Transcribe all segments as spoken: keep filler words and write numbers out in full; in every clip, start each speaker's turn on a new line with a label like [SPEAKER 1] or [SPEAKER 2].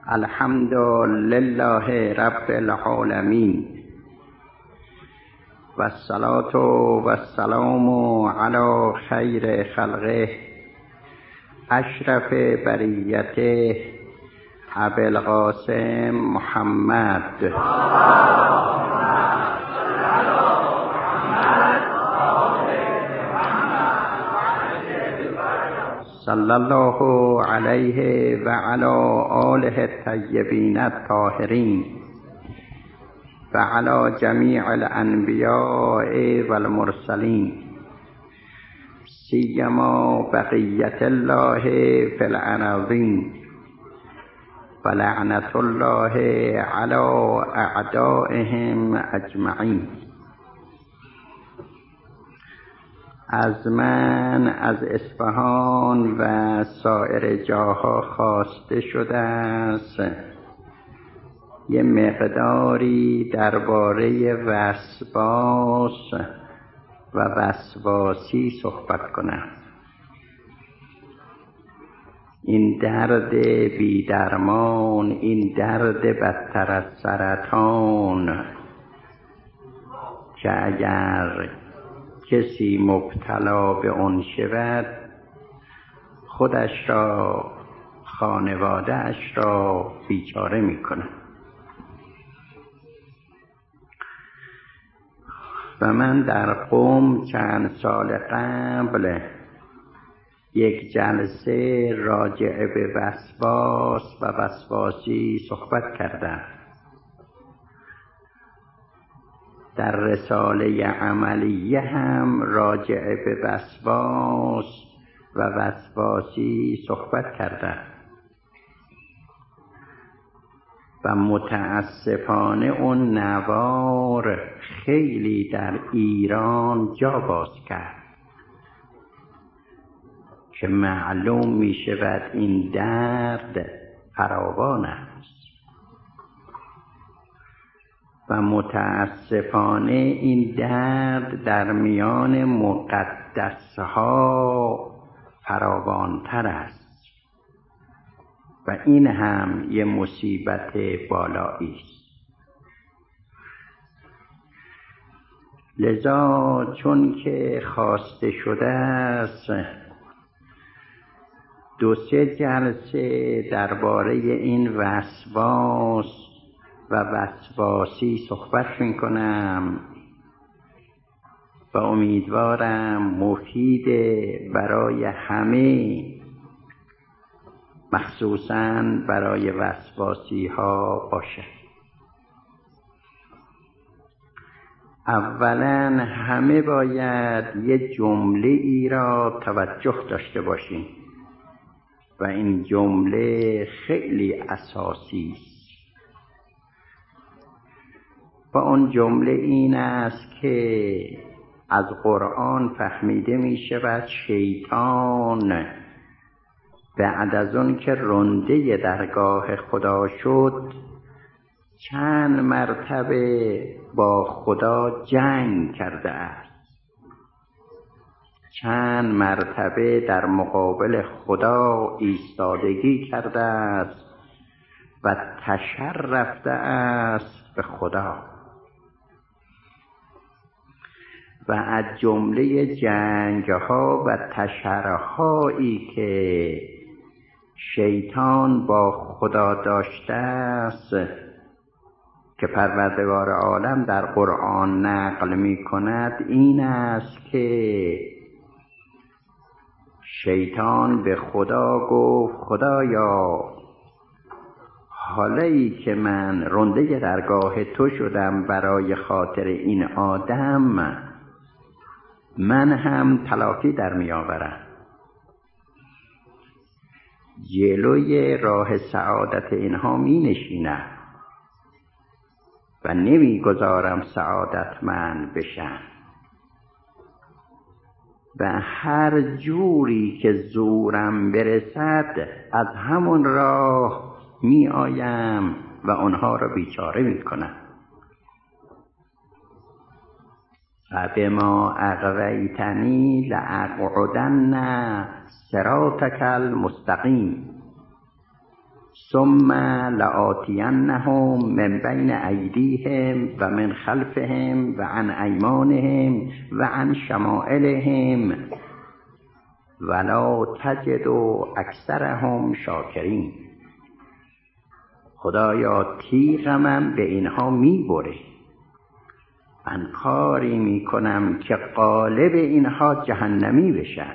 [SPEAKER 1] الحمد لله رب العالمين والصلاة والسلام على خير خلقه اشرف بریته ابی القاسم محمد صلی الله علیه و علی آله الطیبین الطاهرین و علی جمیع الانبیاء والمرسلین سیما بقیت الله فی الارضین و لعنت الله علی اعدائهم اجمعین. از من از اصفهان و سایر جاها خواسته شده است یه مقداری درباره وسواس و وسواسی صحبت کنم. این درد بی درمان، این درد بدتر از سرطان که اگر کسی مبتلا به آن شود خودش را، خانواده اش را بیچاره می کند. و من در قم چند سال قبل یک جلسه راجع به وسواس و وسواسی صحبت کردم. در رساله عملیه هم راجع به وسواس و وسواسی صحبت کردم و متاسفانه اون نوار خیلی در ایران جا باز کرد که معلوم می شود این درد فراوان است و متاسفانه این درد در میان مقدسها فراوانتر است و این هم یه مصیبت بالایی است. لذا چون که خواسته شده است دو سه جلسه درباره این وسواس و وسواسی صحبت میکنم و امیدوارم مفید برای همه، مخصوصاً برای وسواسی ها باشه. اولاً همه باید یه جمله ای را توجه داشته باشیم و این جمله خیلی اساسی است و اون جمله این است که از قرآن فهمیده می شود شیطان بعد از اون که رنده درگاه خدا شد چند مرتبه با خدا جنگ کرده است، چند مرتبه در مقابل خدا ایستادگی کرده است و تشر رفته است به خدا. و از جمله جنگها و تشرهایی که شیطان با خدا داشته است که پروردگار عالم در قرآن نقل می کند این است که شیطان به خدا گفت خدایا حالی که من رنده درگاه تو شدم برای خاطر این آدم من هم تلافی در می آورم، جلوی راه سعادت اینها می نشینم و نمی گذارم سعادتمند بشن و هر جوری که زورم برسد از همون راه می آیم و آنها را بیچاره می کنم. فبما اغویتنی لأقعدن صراطک المستقیم. ثم لآتینهم من بین ایدیهم و من خلفهم و عن ایمانهم و عن شمائلهم ولا تجد اکثرهم شاکرین. خدایا تیغم به اینها میبره، من کاری میکنم که غالب اینها جهنمی بشن.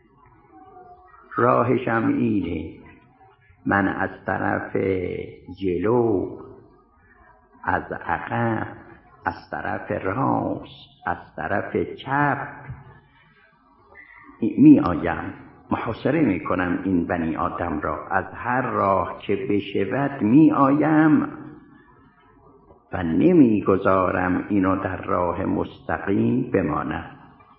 [SPEAKER 1] راهشم اینه، من از طرف جلو، از عقب، از طرف راست، از طرف چپ می آیم، محاصره می کنم این بنی آدم را. از هر راه که بشود می آیم و نمی گذارم اینو در راه مستقیم بمانم.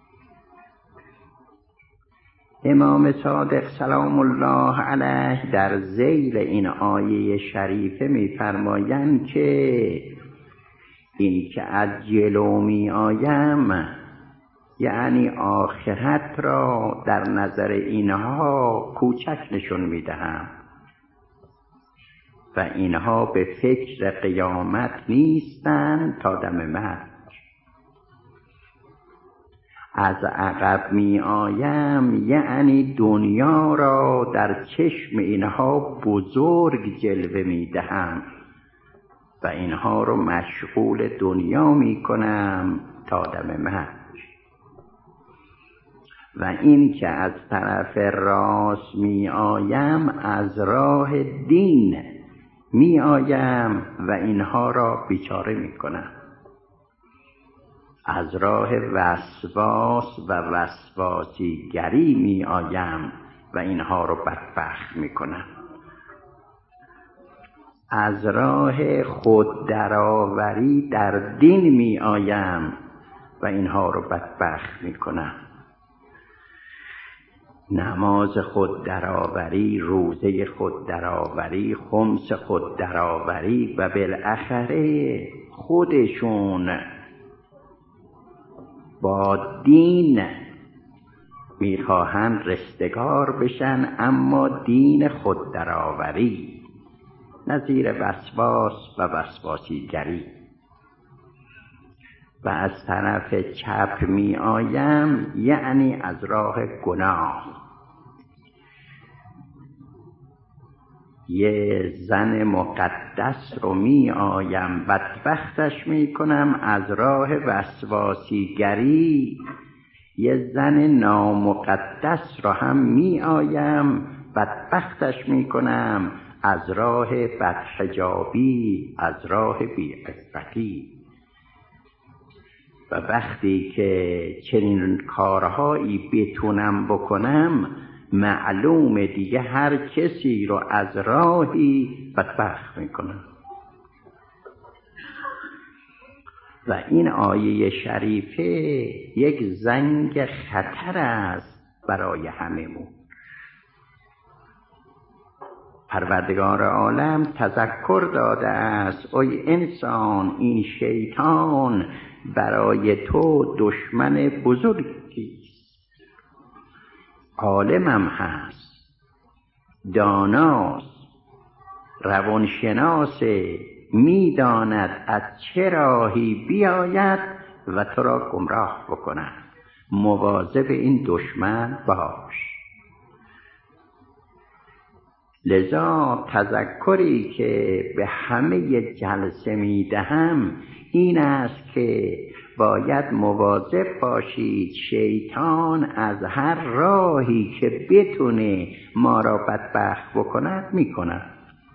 [SPEAKER 1] امام صادق سلام الله علیه در ذیل این آیه شریفه می فرمایند که این که از جلو می آیم یعنی آخرت را در نظر اینها کوچک نشون می دهم و اینها به فکر قیامت نیستند تا دم مرگ. از عقب می آیم یعنی دنیا را در چشم اینها بزرگ جلوه می دهم و اینها رو مشغول دنیا می کنم تا دم مرگ. و این که از طرف راست می آیم از راه دین می آیم و اینها را بیچاره می کنم. از راه وسواس و وسواسیگری می آیم و اینها رو بدبخت می کنم. از راه خود درآوری در دین می آیم و اینها رو بدبخت می کنم. نماز خود درآوری، روزه خود درآوری، خمس خود درآوری و بالاخره خودشون با دین میخواهند رستگار بشن، اما دین خود درآوری نظیر وسواس و وسواسیگری. و از طرف چپ می آیم یعنی از راه گناه. یه زن مقدس رو می آیم بدبختش می کنم از راه وسواسیگری. یه زن نامقدس رو هم می آیم بدبختش می کنم از راه بدحجابی، از راه بی‌عفتی. و وقتی که چنین کارهایی بتونم بکنم معلومه دیگه هر کسی رو از راهی بدبخت میکنم. و این آیه شریفه یک زنگ خطر است برای هممون. پروردگار عالم تذکر داده است ای انسان، این شیطان برای تو دشمن بزرگی است، عالمم هست، داناست، روانشناسه، میداند از چه راهی بیاید و تو را گمراه بکند. مواظب این دشمن باش. لذا تذکری که به همه جلسه میدهم این است که باید مواظب باشید شیطان از هر راهی که بتونه ما را بدبخت بکند میکند.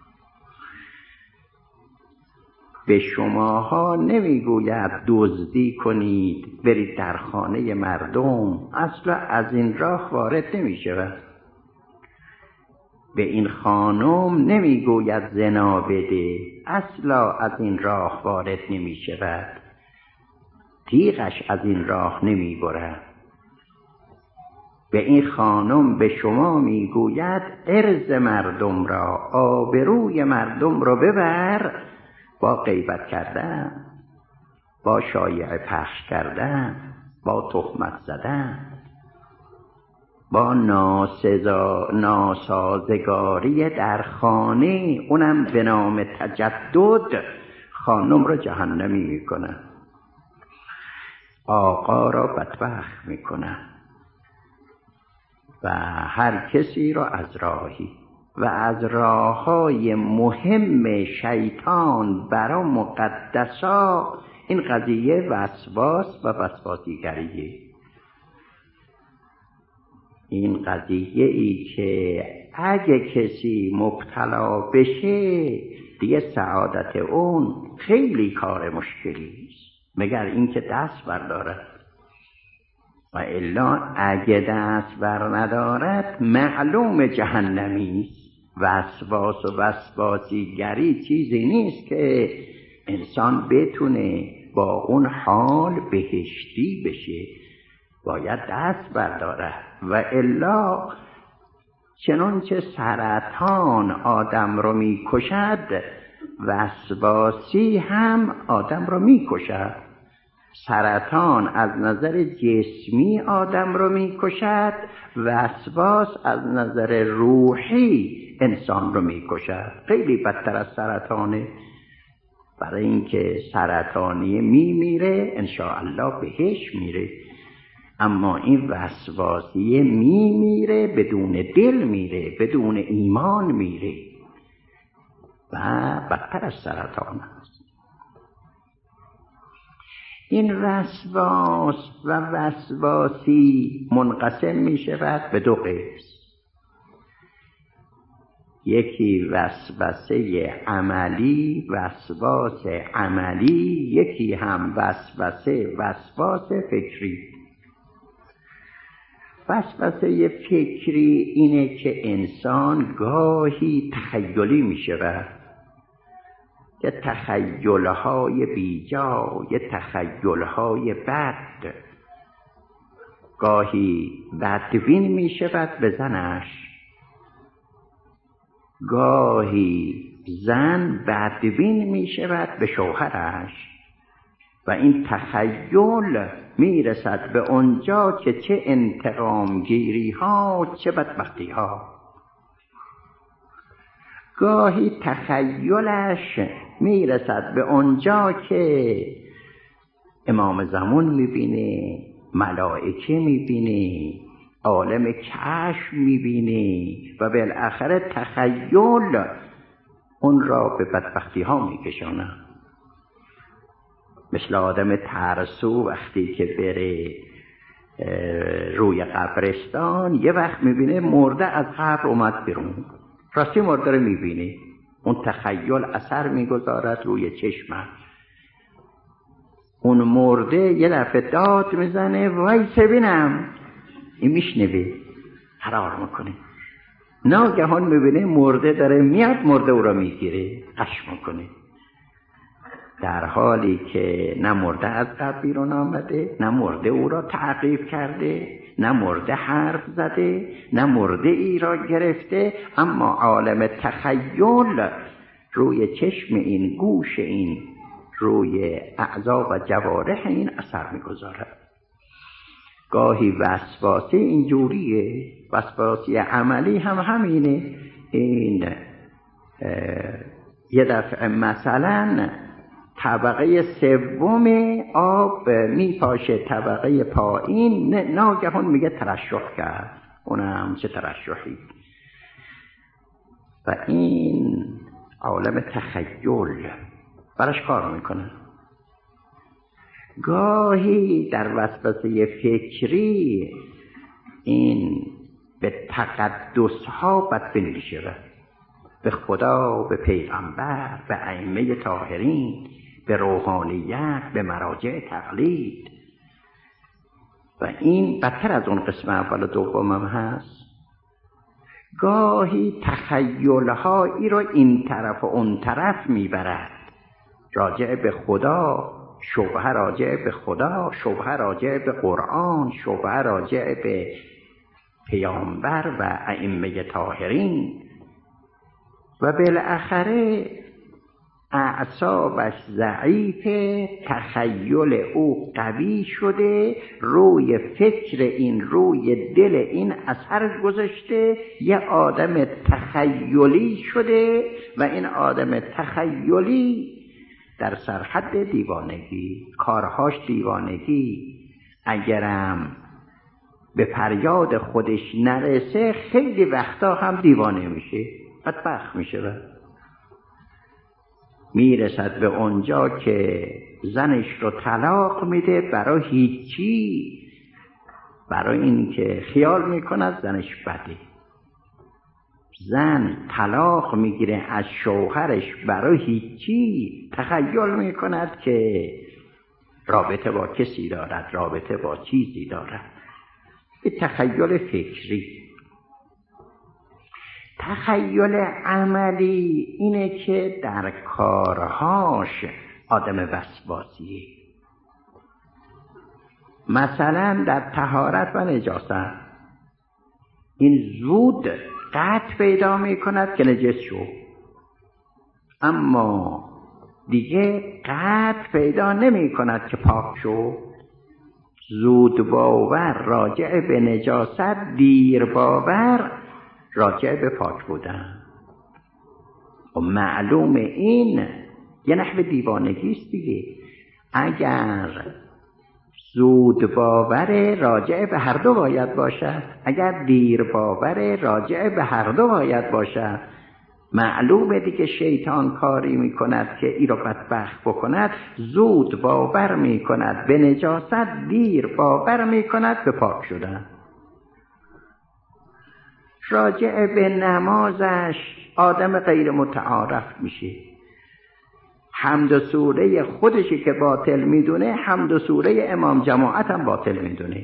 [SPEAKER 1] به شماها نمیگوید دزدی کنید برید در خانه مردم، اصلا از این راه وارد نمیشود. به این خانم نمیگوید زنا بده، اصلا از این راه وارد نمی شود، تیغش از این راه نمی برد. به این خانم به شما میگوید عرض مردم را، آبروی مردم را ببر با غیبت کردن، با شایعه پخش کردن، با تهمت زدن. با ناسزا ناسازگاری در خانه، اونم به نام تجدد، خانم را جهنمی میکنن، آقا را بدبخت میکنن و هر کسی را از راهی و از راههای مهم شیطان برای مقدسا این قضیه وسواس و وسواسیگریه. این قضیه ای که اگه کسی مبتلا بشه دیگه سعادت اون خیلی کار مشکلی است، مگر اینکه دست بردارد، و الا اگه دست بر ندارد معلوم جهنمی است. وسواس و وسواسیگری چیزی نیست که انسان بتونه با اون حال بهشتی بشه، باید دست برداره، و الا چنانچه سرطان آدم رو میکشد وسواسی هم آدم رو میکشد. سرطان از نظر جسمی آدم رو میکشد، وسواس از نظر روحی انسان رو میکشد. خیلی بدتر از سرطانه، برای اینکه سرطانی میمیره انشاءالله بهش میره، اما این وسواسی میمیره بدون دل میره، بدون ایمان میره و بدتر از سرطان است. این وسواس و وسواسی منقسم می شود به دو قسم، یکی وسوسه عملی، وسواس عملی، یکی هم وسوسه وسواس فکری. وسوسه فکری اینه که انسان گاهی تخیلی می شود، یه تخیل‌های بیجا، یه تخیل‌های بد. گاهی بدبین می شود به زنش، گاهی زن بدبین می شود به شوهرش، و این تخیل می رسد به اونجا که چه انتقام گیری ها، چه بدبختی ها. گاهی تخیلش می رسد به اونجا که امام زمان می بینه، ملائکه می بینه، عالم کشف می بینه، و بالاخره تخیل اون را به بدبختی ها می کشانه. مثل آدم ترسو وقتی که بره روی قبرستان یه وقت می بینه مرده از قبر اومد بیرون، راستی مرده رو می بینه، اون تخیل اثر می گذارد روی چشمش. اون مرده یه دفعه داد میزنه، وایس بینم، این میشنوه، فرار میکنه، ناگهان میبینه مرده داره میاد، مرده او را میگیره، قش میکنه، در حالی که نه مرده از قبر بیرون آمده، نه مرده او را تعقیب کرده، نه مرده حرف زده، نه مرده ای را گرفته، اما عالم تخیل روی چشم این، گوش این، روی اعضا و جوارح این اثر میگذارد. گاهی وسواسی اینجوریه، وسواسی عملی هم همینه. این یه دفعه مثلا طبقه سوم آب میپاشه طبقه پایین، ناگهان میگه ترشح کرد، اونم چه ترشحی. و این عالم تخیل براش کار میکنه. گاهی در وسوسه فکری این به تقدس ها بدبین میشه، به خدا، به پیغمبر، به ائمه طاهرین، به روحانیت، به مراجع تقلید، و این بدتر از اون قسم اول و دوم هم هست. گاهی تخیل‌هایی رو این طرف و اون طرف میبرد، راجع به خدا، شبهه راجع به خدا، شبهه راجع به قرآن، شبهه راجع به پیامبر و ائمه طاهرین، و بالاخره اعصابش ضعیف، تخیل او قوی شده، روی فکر این، روی دل این اثر گذاشته، یه آدم تخیلی شده و این آدم تخیلی در سرحد دیوانگی، کارهاش دیوانگی، اگرم به فریاد خودش نرسه خیلی وقتا هم دیوانه میشه، بدبخت میشه، میرسد به اونجا که زنش رو طلاق میده برای هیچی، برای این که خیال میکند زنش بده. زن طلاق میگیره از شوهرش برای هیچی، تخیل میکند که رابطه با کسی دارد، رابطه با چیزی دارد. به تخیل فکری. تخیل عملی اینه که در کارهاش آدم وسواسیه. مثلا در طهارت و نجاست این زود قطع پیدا می کند که نجس شو، اما دیگه قطع پیدا نمی کند که پاک شو. زود باور راجع به نجاست، دیر باور راجع به پاک بودن. و معلوم این یه نحو دیوانگی است دیگه. اگر زود باور راجع به هر دو باید باشد، اگر دیر باور راجع به هر دو باید باشد، معلومه دیگه شیطان کاری میکند که ای را بدبخت بکند. زود باور میکند به نجاست، دیر باور میکند به پاک شدن. راجع به نمازش آدم غیر متعارف میشه. حمد و سوره خودشی که باطل میدونه، حمد و سوره امام جماعت هم باطل میدونه.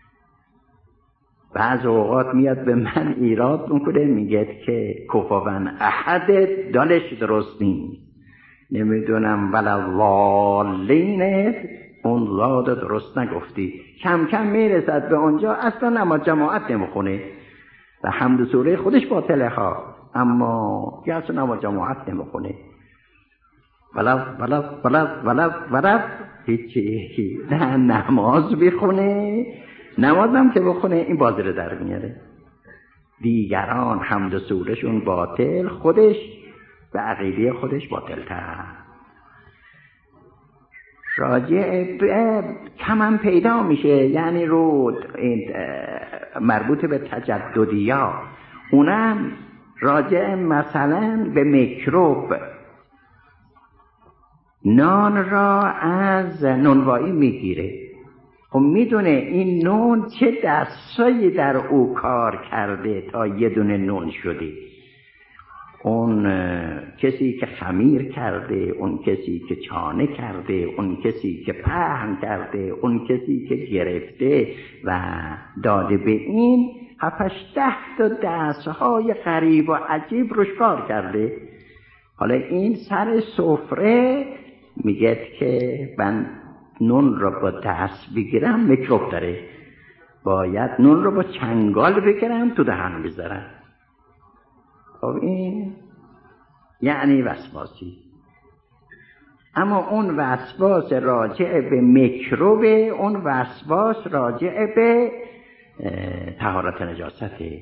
[SPEAKER 1] بعض اوقات میاد به من ایراد میکنه، میگه که کفاون احد دانش درست نیست، نمیدونم ولوالین اون زاد درست نگفتی. کم کم میرسد به اونجا اصلا نماز جماعت نمیخونه و حمد سوره خودش باطله ها، اما یا اصلا نماز جماعت نمیخونه. ولو ولو ولو ولو ولو هیچی، نه نماز بخونه، نماز هم که بخونه این بازی رو در میاره. دیگران حمد سورهشون باطل، خودش به عقیده خودش باطل تر. راجع به کم هم پیدا میشه، یعنی رو مربوط به تجددیا، اونم راجع مثلا به میکروب. نان را از نونوایی میگیره، خب میدونه این نون چه دستایی در او کار کرده تا یه دونه نون شده. اون کسی که خمیر کرده، اون کسی که چانه کرده، اون کسی که پهن کرده، اون کسی که گرفته و داده به این هفتش ده تا دستهای غریب و عجیب روش کار کرده. حالا این سر سفره میگه که من نون رو با دست بگیرم میکروب داره، باید نون رو با چنگال بگیرم تو دهن بذارم. خب این یعنی وسواسی. اما اون وسواس راجع به میکروب، اون وسواس راجع به طهارت نجاسته.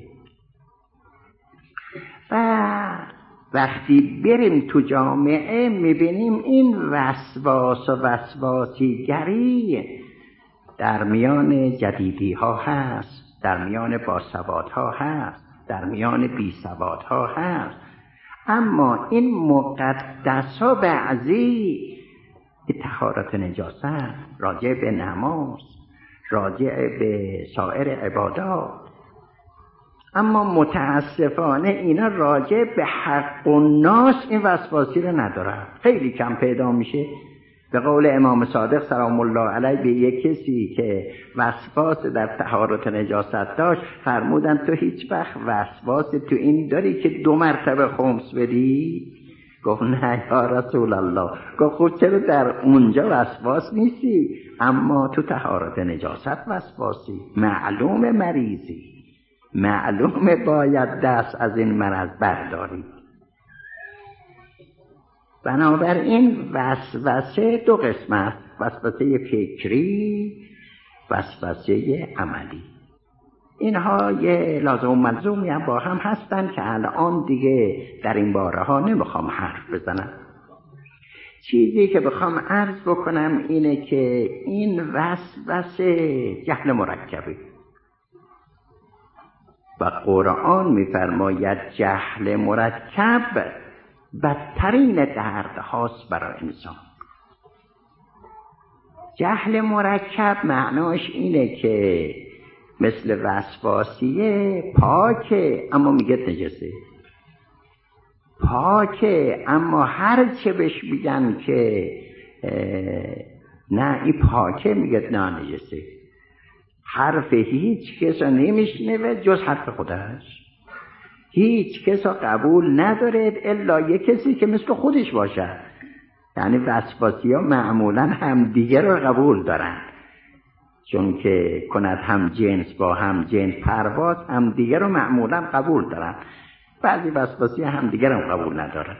[SPEAKER 1] و وقتی بریم تو جامعه میبینیم این وسواس و وسواسیگری در میان جدیدی ها هست، در میان باسواد ها هست، در میان بیسواد ها هست. اما این مقدس ها بعضی طهارت نجاست، راجع به نماز، راجع به سایر عبادات، اما متاسفانه اینا راجع به حق الناس این وسواسی رو ندارن، خیلی کم پیدا میشه. به قول امام صادق سلام الله علیه به یک کسی که وسواس در طهارت نجاست داشت فرمودن تو هیچ وقت وسواس تو این داری که دو مرتبه خمس بدی؟ گفت نه یا رسول الله. گفت خب چرا در اونجا وسواس نیستی اما تو طهارت نجاست وسواسی؟ معلوم مریضی، معلومه باید دست از این مرض برداری. بنابراین وسوسه دو قسم است، وسوسه فکری، وسوسه عملی. اینها یه لازم و ملزومی هم با هم هستن که الان دیگه در این باره ها نمیخوام حرف بزنم. چیزی که بخوام عرض بکنم اینه که این وسوسه جهل مرکبه و قرآن میفرماید جهل مرکب بدترین درد هاست برای انسان. جهل مرکب معناش اینه که مثل وسواسیه، پاکه اما میگه نجسه، پاکه اما هر چه بهش میگن که نه این پاکه میگه نه نجسه. حرف هیچ کس رو نمیشنوه جز حرف خودش، هیچ کس رو قبول نداره الا یک کسی که مثل خودش باشه. یعنی وسواسی ها معمولا هم دیگه رو قبول دارن، چون که کند هم جنس با هم جنس پرواز، هم دیگه رو معمولا قبول دارن. بعضی وسواسی هم دیگه رو قبول ندارن.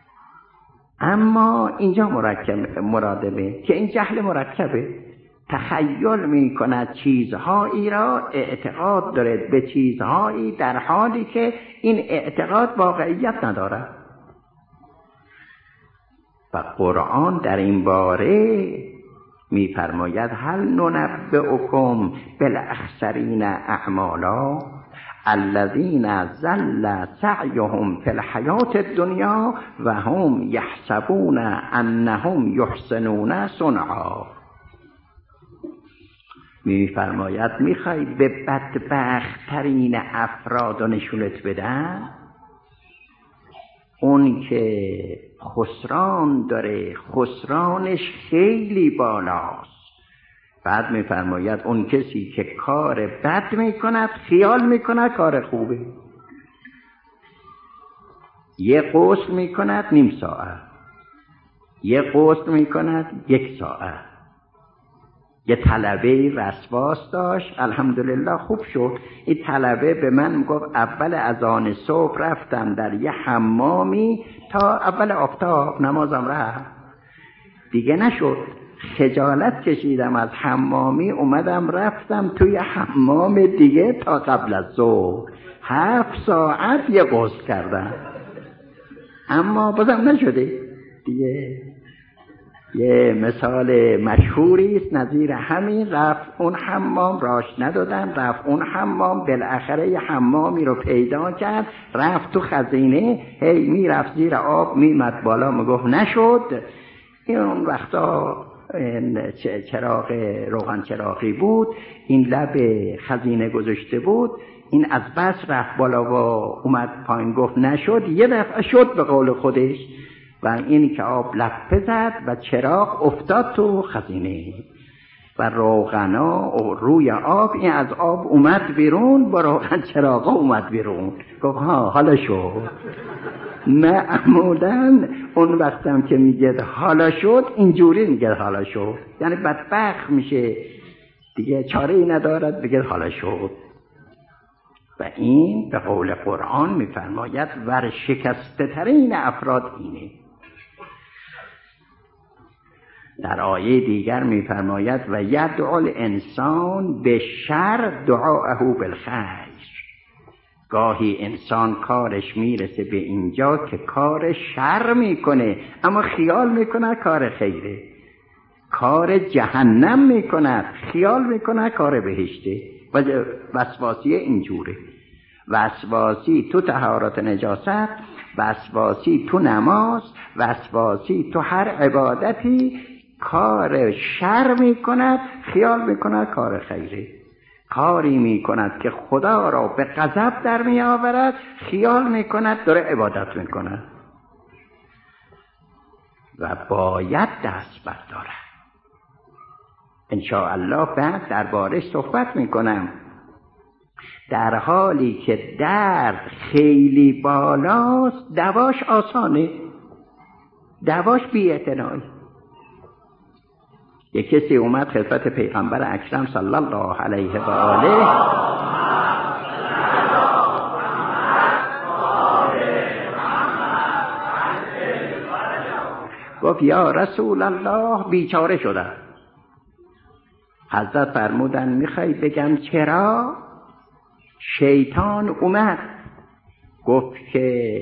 [SPEAKER 1] اما اینجا مرکب مرادبه که این جهل مرکبه، تخیل می کند چیزهایی را، اعتقاد دارد به چیزهایی در حالی که این اعتقاد واقعیت ندارد. و قرآن در این باره می فرماید هل ننبئکم بالاخسرین اعمالا الذین ضل سعیهم فی الحیاة الدنیا و هم یحسبون انهم یحسنون صنعا. می فرماید میخوای به بدبخت ترین افراد نشونت بدن؟ اون که خسران داره، خسرانش خیلی بالاست. بعد می فرماید اون کسی که کار بد می کند خیال می کند کار خوبه. یه غسل می کند نیم ساعت، یه غسل می کند یک ساعت. یه طلبه وسواس داشت، الحمدلله خوب شد. این طلبه به من گفت اول اذان صبح رفتم در یه حمامی تا اول آفتاب نمازم رفت، دیگه نشد. خجالت کشیدم از حمامی، اومدم رفتم توی حمام دیگه تا قبل از ظهر، هفت ساعت یه غسل کردم اما بازم نشده دیگه. یه مثال مشهوری است نظیر همین، رفت اون حمام راش ندادن، رفت اون حمام، بالاخره یه حمامی رو پیدا کرد، رفت تو خزینه، هی میرفت زیر آب میمد بالا، میگفت نشد. این اون وقتا چراغ روغن چراغی بود، این لب خزینه گذاشته بود، این از بس رفت بالا و اومد پایین، گفت نشد. یه دفعه شد به قول خودش و این که آب لپه زد و چراغ افتاد تو خزینه و روغنا روی آب، این از آب اومد بیرون، با روغن چراغ اومد بیرون. گفت ها حالا شد. معمولا اون وقتم که میگه حالا شد اینجوری میگه حالا شد، یعنی بدبخت میشه دیگه، چاره ای ندارد بگه حالا شد. و این به قول قرآن میفرماید ورشکسته ترین افراد اینه. در آیه دیگر میفرماید و یدعو الانسان به شر دعاءه بالخیر. گاهی انسان کارش میرسه به اینجا که کار شر میکنه اما خیال میکنه کار خیره، کار جهنم میکنه خیال میکنه کار بهشته. و وسواسی اینجوره، وسواسی تو طهارت نجاست، وسواسی تو نماز، وسواسی تو هر عبادتی، کار شر میکند خیال میکند کار خیره، کاری میکند که خدا را به غضب در میآورد خیال میکند داره عبادت میکند و باید دست بردارد. انشاءالله بعد دربارش صحبت میکنم. در حالی که درد خیلی بالاست دواش آسانه، دواش بی‌اعتنایی. یک کسی اومد خدمت پیغمبر اکرم صلی الله علیه و آله گفت یا رسول الله بیچاره شدم. حضرت فرمودن میخوای بگم چرا؟ شیطان اومد گفت که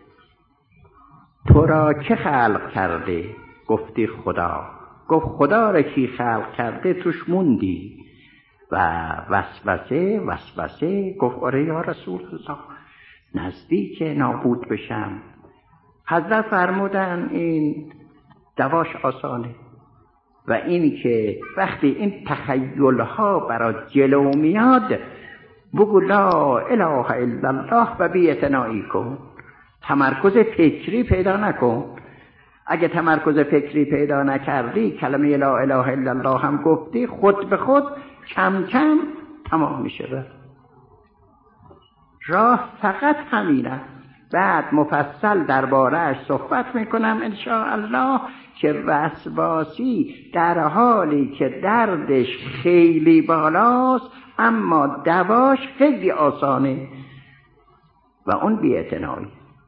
[SPEAKER 1] تو را که خلق کرده؟ گفتی خدا. گفت خدا را کی خلق کرده؟ توش موندی. و وسوسه وسوسه گفت آره یا رسول الله نزدیک نابود بشم. حضرت فرمودن این دواش آسانه و این که وقتی این تخیلها برای جلو میاد بگو لا اله الا الله و بی‌اعتنایی کن، تمرکز فکری پیدا نکن. اگه تمرکز فکری پیدا نکردی کلمه لا اله الا الله هم گفتی خود به خود کم کم تمام میشه. راه فقط همینه. بعد مفصل درباره‌اش صحبت میکنم ان شاء الله که وسواسی در حالی که دردش خیلی بالاست اما دواش خیلی آسانه و اون بی‌اعتنایی.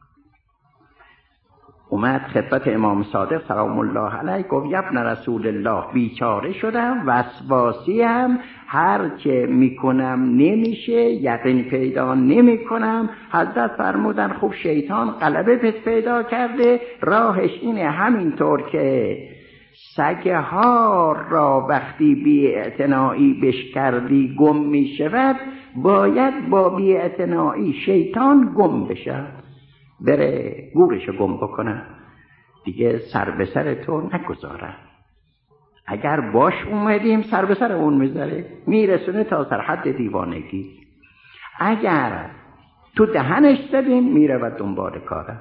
[SPEAKER 1] اومد خدمت امام صادق سلام الله علیه گفت ابن رسول الله بیچاره شدم، وسواسی هم هر چه میکنم نمیشه، یقین پیدا نمیکنم. حضرت فرمودن خب شیطان غلبه پس پیدا کرده، راهش اینه همینطور که سگها را وقتی بی‌اعتنایی بش کردی گم میشود، باید با بی‌اعتنایی شیطان گم بشه، بره گورشو گم بکنه، دیگه سر به سر تو نگذاره. اگر باش اومدیم سر به سر اون میذاره، میرسونه تا سر حد دیوانگی. اگر تو دهنش زدیم میره و دنبال کاره.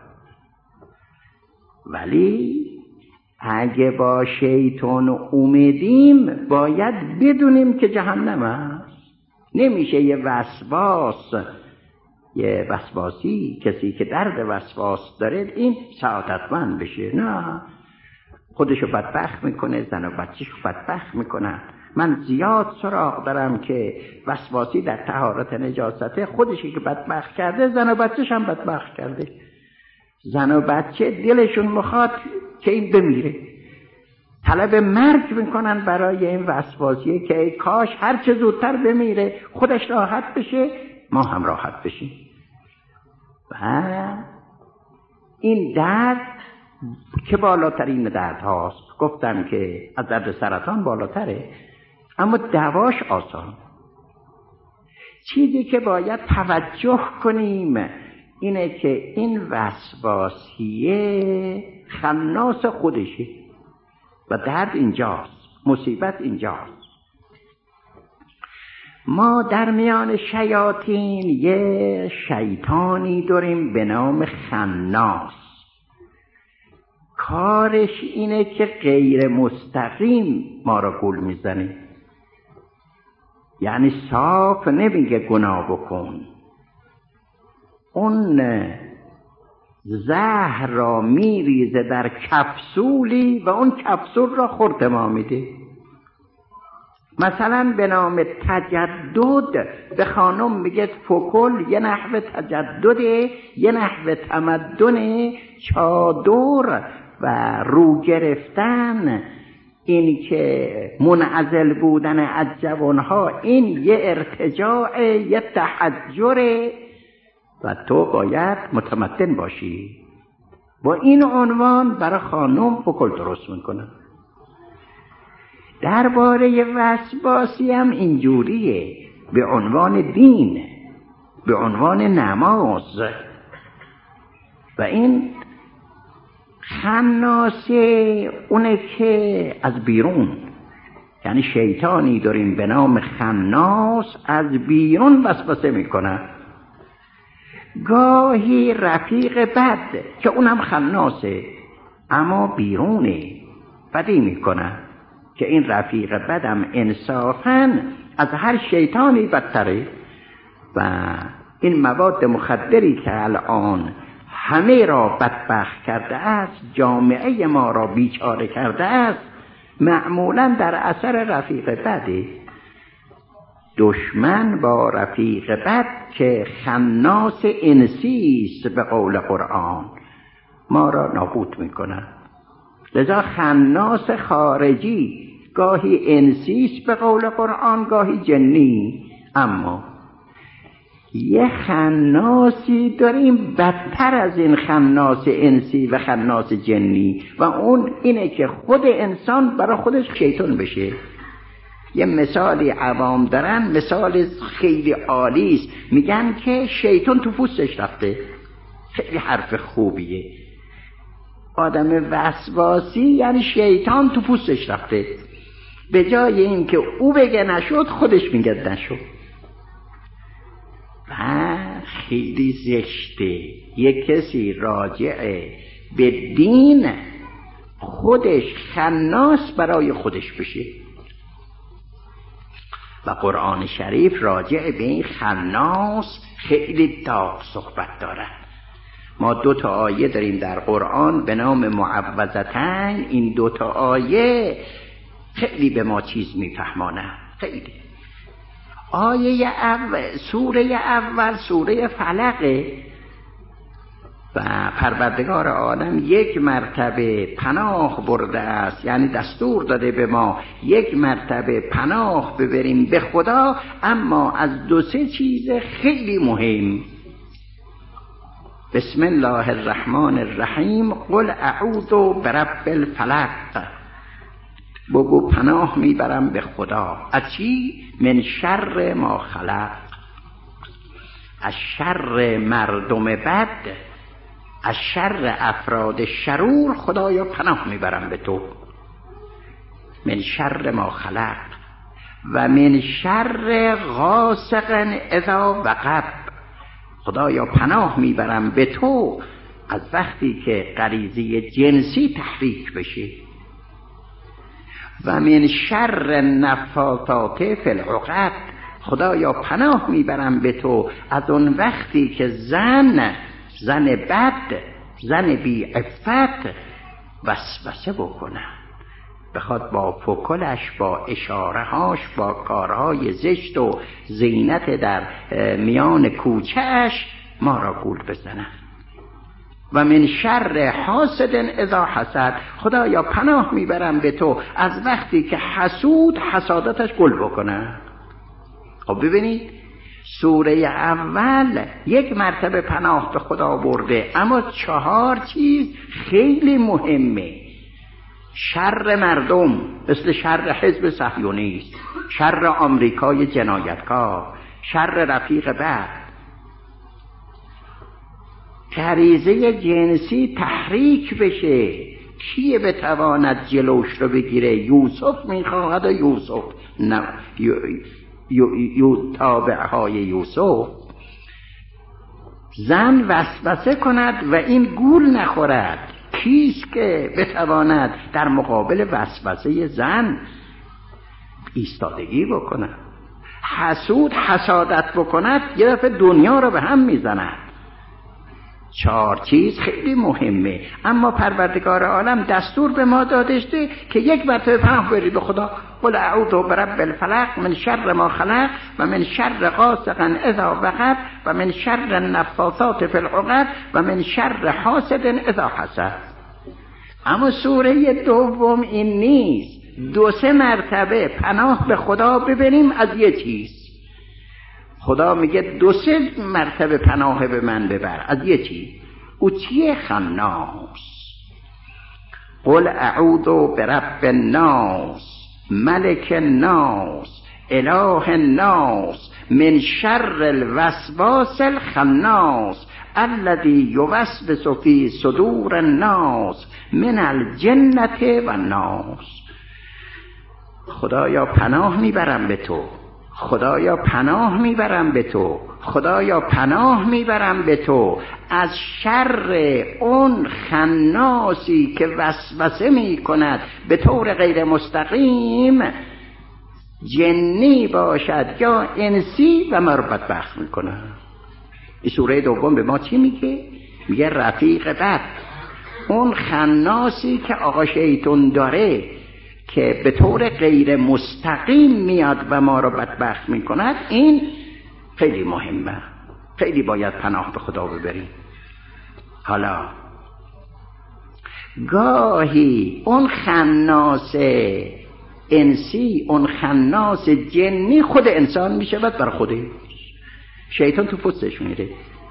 [SPEAKER 1] ولی اگه با شیطان اومدیم باید بدونیم که جهنم است. نمیشه یه وسواس یه وسواسی کسی که درد وسواس داره این سعادتمند بشه، نه، خودشو بدبخت میکنه، زن و بچه‌شو بدبخت میکنه. من زیاد سراغ دارم که وسواسی در طهارت نجاسته خودشی که بدبخت کرده زن و بچه‌ش هم بدبخت کرده. زن و بچه دلشون میخواد که این بمیره، طلب مرگ میکنن برای این وسواسی که ای کاش هر چه زودتر بمیره، خودش راحت بشه ما هم راحت بشیم. و این درد که بالاترین درد هاست، گفتم که از درد سرطان بالاتره اما دواش آسان. چیزی که باید توجه کنیم اینه که این وسواسیه خناس خودشه و درد اینجاست، مصیبت اینجاست. ما در میان شیاطین یه شیطانی داریم به نام خناس. کارش اینه که غیر مستقیم ما را گول میزنه، یعنی صاف نمیگه گناه بکن، اون زهر را میریزه در کپسولی و اون کپسول را خورد ما میده. مثلا به نام تجدد به خانم میگه فکل، یه نحو تجدده، یه نحو تمدن، چادر و رو گرفتن، این که منعزل بودن از جوانها، این یه ارتجاع، یه تحجر و تو باید متمدن باشی. با این عنوان برای خانم فکل درست میکنه. درباره وسواسی هم اینجوریه، به عنوان دین، به عنوان نماز. و این خناسه اونه که از بیرون، یعنی شیطانی داریم به نام خناس از بیرون وسوسه میکنه. گاهی رفیق بد که اونم خناسه اما بیرونه بدی میکنه، که این رفیق بدم انصافاً از هر شیطانی بدتره. و این مواد مخدری که الان همه را بدبخت کرده است، جامعه ما را بیچاره کرده است، معمولاً در اثر رفیق بده. دشمن با رفیق بد که خناس انسیست به قول قرآن ما را نابود میکنه. لذا خناس خارجی گاهی انسیست به قول قرآن، گاهی جنی. اما یه خناسی داریم بدتر از این خناس انسی و خناس جنی، و اون اینه که خود انسان برای خودش شیطان بشه. یه مثالی عوام دارن، مثال خیلی عالی است، میگن که شیطان تو پوستش رفته. خیلی حرف خوبیه. آدم وسواسی یعنی شیطان تو پوستش رفته، به جای این که او بگه نشد خودش میگه نشد. و خیلی زشته یک کسی راجعه به دین خودش خناس برای خودش بشه. و قرآن شریف راجع به این خناس خیلی داغ صحبت دارد. ما دو تا آیه داریم در قرآن به نام معوذتین. این دو تا آیه خیلی به ما چیز میفهمانه. خیلی آیه اول سوره اول سوره فلقه و پروردگار عالم یک مرتبه پناه برده است، یعنی دستور داده به ما یک مرتبه پناه ببریم به خدا، اما از دو سه چیز خیلی مهم. بسم الله الرحمن الرحیم. قل اعوذ برب الفلق. بگو پناه میبرم به خدا. از چی؟ من شر ما خلق. از شر مردم بد، از شر افراد شرور خدایا پناه میبرم به تو. من شر ما خلق و من شر غاسق اذا وقب. خدایا پناه میبرم به تو از وقتی که غریزه جنسی تحریک بشه. و من شر نفاثات فی العقد. خدایا پناه میبرم به تو از اون وقتی که زن زن بد، زن بی عفت وسوسه بکنه، بخواد با فکلش، با اشارهاش، با کارهای زشت و زینت در میان کوچهش ما را گول بزنه. و من شر حاسد اذا حسد. خدایا پناه میبرم به تو از وقتی که حسود حسادتش گل بکنه. خب ببینید سوره اول یک مرتبه پناه به خدا برده، اما چهار چیز خیلی مهمه. شر مردم مثل شر حزب صهیونیست، شر آمریکای جنایتکار، شر رفیق بد، غریزه جنسی تحریک بشه. کیه بتواند جلوش رو بگیره؟ یوسف میخواهد و یوسف نه یو یو یو تابعهای یوسف. زن وسوسه کند و این گول نخورد. کیست که بتواند در مقابل وسوسه زن ایستادگی بکند؟ حسود حسادت بکند یه دفعه دنیا رو به هم میزند. چهار چیز خیلی مهمه، اما پروردگار عالم دستور به ما دادشته که یک مرتبه پناه بری به خدا. قل اعوذ برب الفلق من شر ما خلق و من شر غاسق اذا وقب و من شر النفاثات فی العقد و من شر حاسد اذا حسد. اما سوره دوم این نیست. دو سه مرتبه پناه به خدا ببریم از یه چیز. خدا میگه دو سه مرتبه پناه به من ببر از یه چیز. او چیه؟ خناس. قل اعوذ برب الناس ملک الناس اله الناس من شر الوسواس الخناس الذی یوسوس فی صدور الناس من الجنة و الناس. خدایا پناه میبرم به تو، خدایا پناه میبرم به تو، خدایا پناه میبرم به تو از شر اون خناسی که وسوسه میکند به طور غیر مستقیم، جنی باشد یا انسی، و ما رو بدبخت میکنه. این سوره دوم به ما چی میگه؟ میگه رفیق بد، اون خناسی که آقا شیطان داره که به طور غیر مستقیم میاد و ما رو بدبخت میکند. این خیلی مهمه، خیلی باید پناه به خدا ببریم. حالا گاهی اون خناس انسی، اون خناس جنی خود انسان می شود بر خودش. شیطان تو پوستش میره.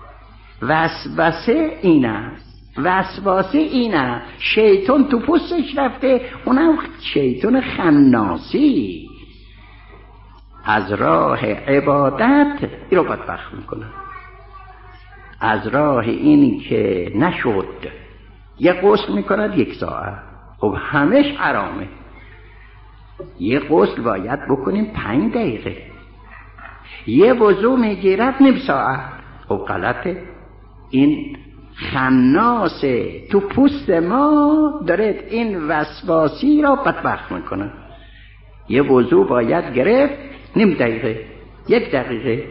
[SPEAKER 1] وسوسه این است، وسوسه اینه، شیطان تو پوستش رفته، اونم شیطان خناسی از راه عبادت این رو بدبخت میکنه. از راه این که نشد یه غسل میکند یک ساعت، خب همش حرامه. یه غسل باید بکنیم پنج دقیقه، یه وضو میگیرد نیم ساعت، خب غلطه. این خناس تو پوست ما داره این وسواسی را بدبخت میکنه. یه وضو باید گرفت نیم دقیقه، یک دقیقه.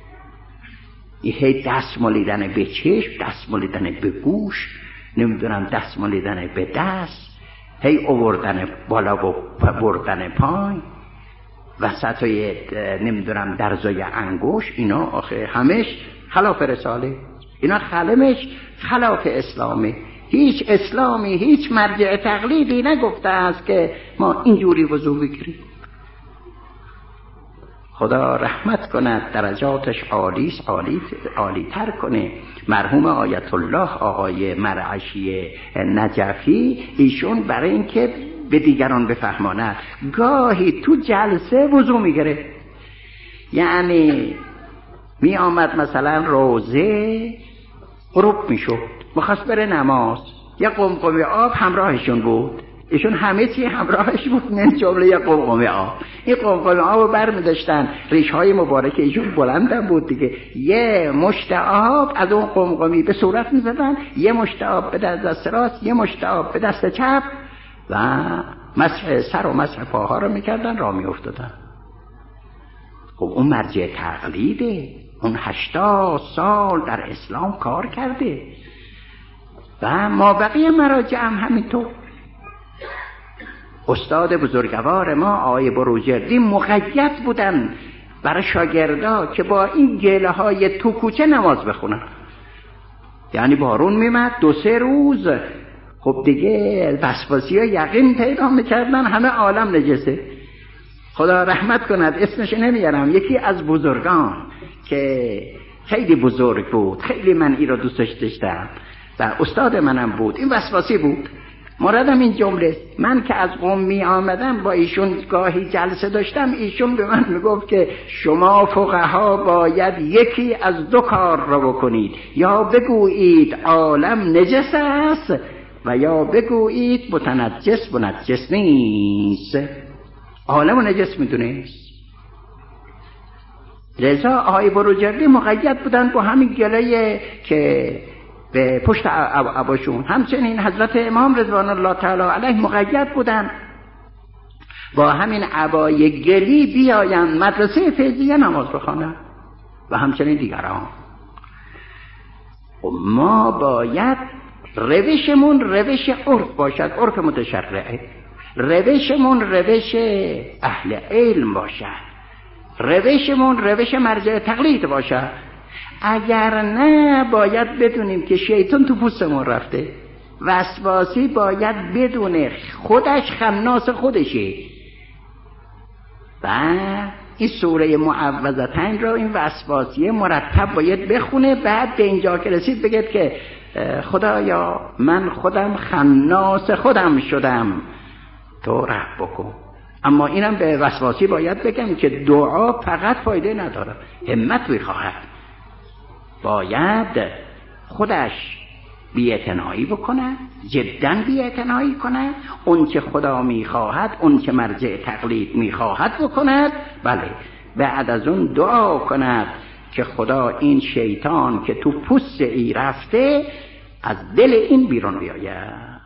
[SPEAKER 1] یه دست مالیدن به چشم، دست مالیدن به گوش، نمیدونم دست مالیدن به دست، هی آوردن بالا و بردن پای، وسطای نمیدونم درزای انگوش، اینا آخه همش خلاف رساله، اینا خلمش خلاف اسلامه. هیچ اسلامی، هیچ مرجع تقلیدی نگفته است که ما اینجوری وضو بگیریم. خدا رحمت کند، درجاتش عالی عالی عالی تر کنه. مرحوم آیت الله آقای مرعشی نجفی، ایشون برای اینکه به دیگران بفهماند گاهی تو جلسه وضو میگیره. یعنی می آمد مثلا روزه غروب میشد، میخواست بره نماز، یه قمقمه آب همراهشون بود، ایشون همه چی همراهش بود، من جمله یه قمقمه آب. این قمقمه آب رو برمی داشتن، ریش های مبارک ایشون بلندم بود دیگه، یه مشت آب از اون قمقمی به صورت می زدن، یه مشت آب به دست راست، یه مشت آب به دست چپ، و مسح سر و مسح پاها رو میکردن، را می افتادن. خب اون مرجع تقلیده، اون هشتاد سال در اسلام کار کرده و ما بقیه مراجع هم همینطور. استاد بزرگوار ما آقای بروجردی مقید بودن برای شاگردا که با این گله های تو کوچه نماز بخونن. یعنی بارون میمد دو سه روز، خب دیگه وسواسی ها یقین پیدا میکردن همه عالم نجسه. خدا رحمت کند، اسمش نمیارم، یکی از بزرگان که خیلی بزرگ بود، خیلی من ای را دوستش داشتم و استاد منم بود، این وسواسی بود. مرادم این جمله، من که از قم می آمدم با ایشون گاهی جلسه داشتم، ایشون به من میگفت که شما فقها باید یکی از دو کار را بکنید، یا بگویید عالم نجس است و یا بگویید متنجس منجس نیست. عالم و نجس میدونست. لذا آقای بروجردی مقید بودن با همین گله که به پشت عباشون. همچنین حضرت امام رضوان الله تعالی علیه مقید بودن با همین عبای گلی بیاین مدرسه فیضیه نماز بخوانن و همچنین دیگران. ما باید روشمون روش عرف باشد، عرف متشرعه، روشمون روش اهل علم باشد، روشمون روش مرجع تقلید باشد. اگر نه باید بدونیم که شیطان تو پوستمون رفته، وسواسی باید بدونه خودش خناس خودشه. و این سوره معوذتین را این وسواسی مرتب باید بخونه، بعد به اینجا که رسید بگید که خدایا من خودم خناس خودم شدم، تو رحم بکن. اما اینم به وسواسی باید بگم که دعا فقط فایده نداره، همت میخواهد. باید خودش بی‌اعتنایی بکنه، جدا بی‌اعتنایی کنه، اون که خدا میخواهد، اون که مرجع تقلید میخواهد بکند. بله، بعد از اون دعا کند که خدا این شیطان که تو پوست ای رفته از دل این بیرون بیاید.